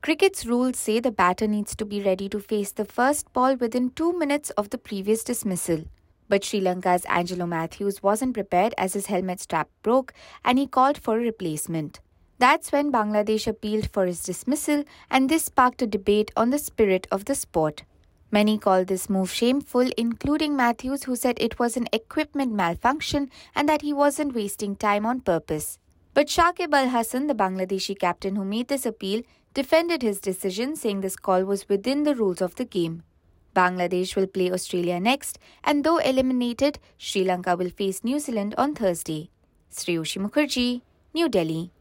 Cricket's rules say the batter needs to be ready to face the first ball within 2 minutes of the previous dismissal. But Sri Lanka's Angelo Matthews wasn't prepared as his helmet strap broke and he called for a replacement. That's when Bangladesh appealed for his dismissal, and this sparked a debate on the spirit of the sport. Many called this move shameful, including Matthews, who said it was an equipment malfunction and that he wasn't wasting time on purpose. But Shakib Al Hasan, the Bangladeshi captain who made this appeal, defended his decision, saying this call was within the rules of the game. Bangladesh will play Australia next, and though eliminated, Sri Lanka will face New Zealand on Thursday. Sreyoshi Mukherjee, New Delhi.